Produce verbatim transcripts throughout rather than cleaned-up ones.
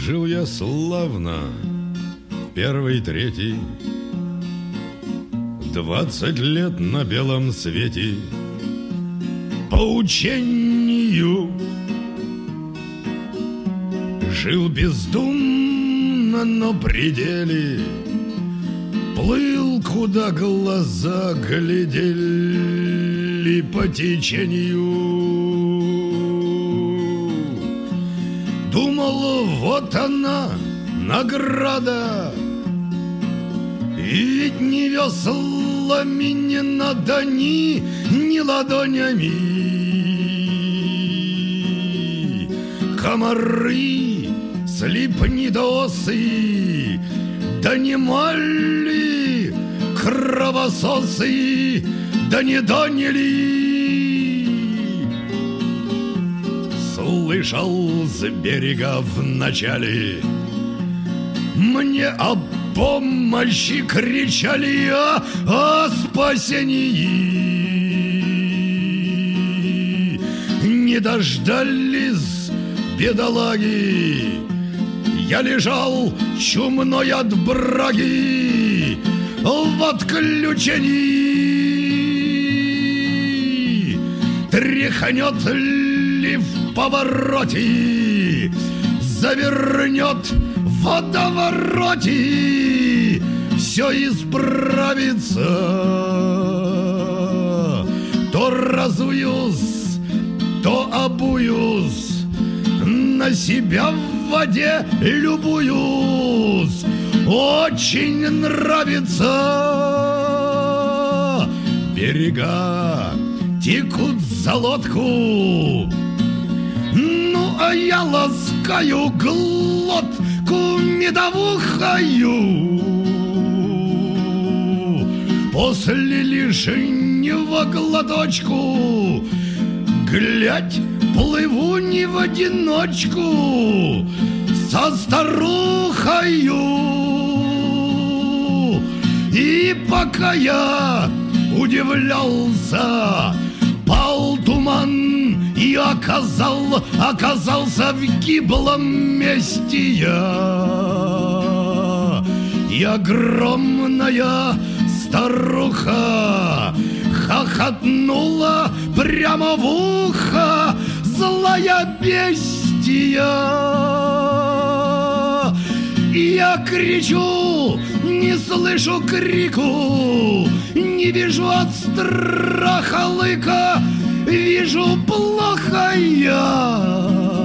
Жил я славно, первый, третий, двадцать лет на белом свете. По учению жил бездумно, но при деле плыл, куда глаза глядели по течению. Думал, вот она, награда, и ведь не веслами, не надо ни, ни ладонями. Комары, слепнедосы, да не мали кровососы, да не доняли. Слышал с берега вначале, мне о помощи кричали, о, о спасении. Не дождались бедолаги, я лежал чумной от браги в отключении. Тряхнет ли в повороте, завернет в водовороте, все исправится. То разуюсь, то обуюсь, на себя в воде любуюсь. Очень нравится. Берега текут за лодку, ну а я ласкаю глотку медовухою. После лишнего глоточку, глядь, плыву не в одиночку, со старухою. И пока я удивлялся, пал туман, и оказал, оказался в гиблом месте я. И огромная старуха хохотнула прямо в ухо, злая бестия. И я кричу, не слышу крику, не вижу от страха лыка, вижу плохо я.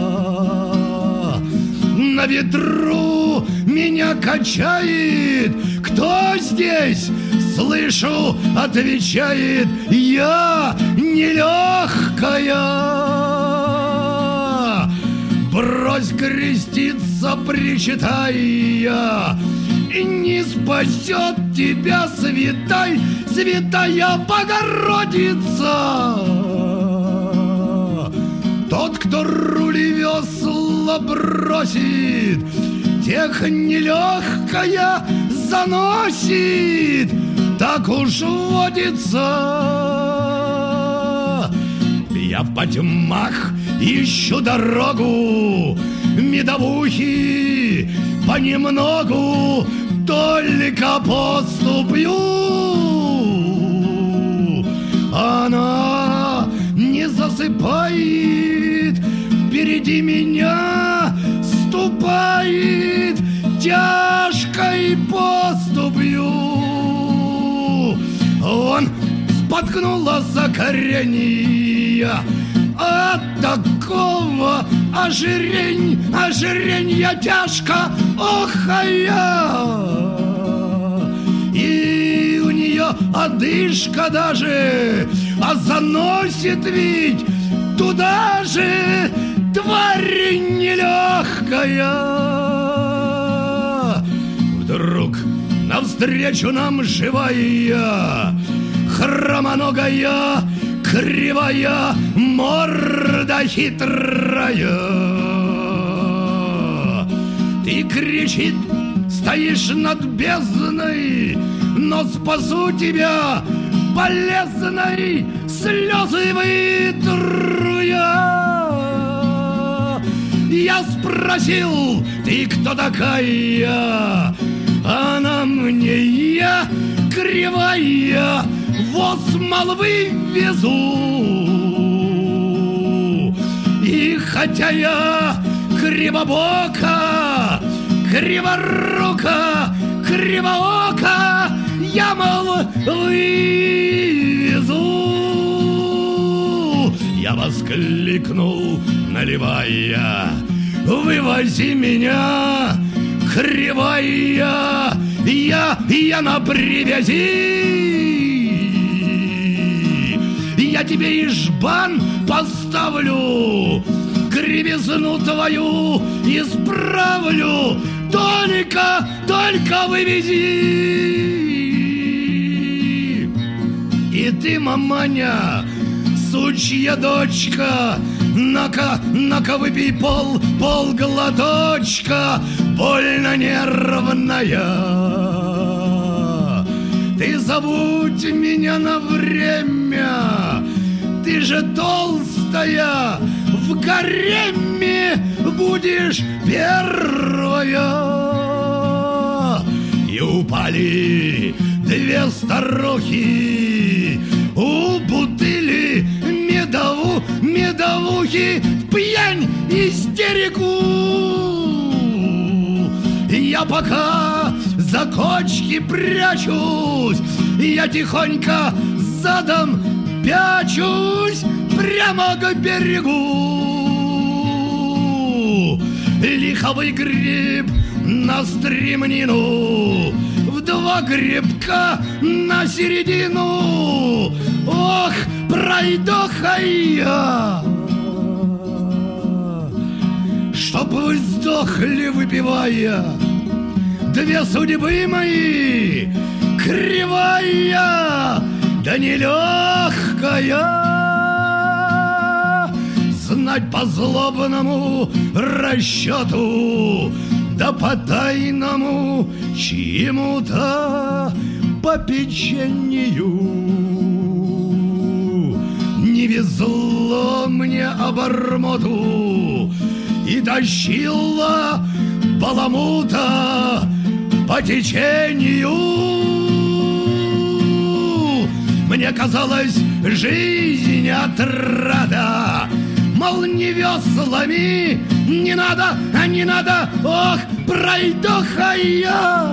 На ветру меня качает, кто здесь? Слышу, отвечает, я нелегкая. Брось креститься, причитая, не спасет тебя святай, святая Богородица. Тот, кто руль и весла бросит, тех нелегкая заносит, так уж водится. Я в потьмах ищу дорогу, медовухи понемногу только поступлю. Она не засыпает, впереди меня ступает тяжкой поступью. Он споткнула за коренья от такого ожирень, ожиренья тяжко охая. И у нее одышка даже, а заносит ведь туда же тварь нелегкая. Вдруг навстречу нам живая, хромоногая, кривая, морда хитрая. Ты, кричит, стоишь над бездной, но спасу тебя полезной, слезы вытру я. Я спрашиваю, спросил, ты кто такая? Она мне: я кривая, воз молвы везу. И хотя я кривобока, криворука, кривоока, я, мол, вывезу. Я воскликнул, наливая: вывози меня, кривая, я, я на привязи. Я тебе и жбан поставлю, кривизну твою исправлю, только, только вывези. И ты, маманя, сучья дочка, на-ка, на-ка выпей пол, пол глоточка, больно нервная. Ты забудь меня на время, ты же толстая, в гареме будешь первая. И упали две старухи у бутыли медову, медовухи в пьянь истерику. Я пока за кочки прячусь, я тихонько задом пячусь прямо к берегу. Лиховый гриб на стремнину, в два грибка на середину. Ох, пройдоха я, чтоб вы сдохли, выпивая. Две судьбы мои, кривая да нелегкая. Знать по злобному расчету, да по тайному чьему-то попечению. Не везло мне обормоту, и тащила баламута по течению. Мне казалось, жизнь отрада, мол, не веслами, не надо, а не надо, ох, пройдоха я.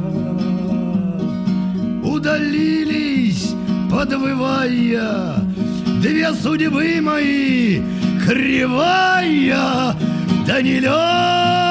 Удалились, подвывая, две судьбы мои, кривая да нелегкая.